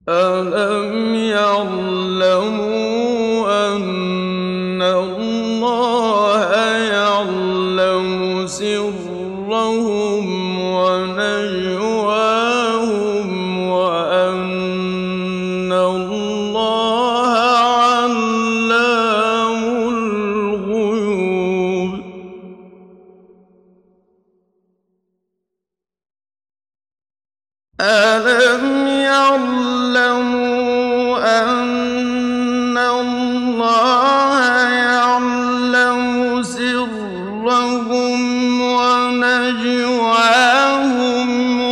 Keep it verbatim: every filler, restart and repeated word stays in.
أَلَمْ يَعْلَمُوا أَنَّ اللَّهَ يَعْلَمُ سِرَّهُمْ وَنَجْوَاهُمْ وَأَنَّ اللَّهَ عَلَّامُ الْغُيُوبِ أَلَمْ يَعْلَمُوا أَنَّ اللَّهَ يَعْلَمُ سِرَّهُمْ وَنَجْوَاهُمْ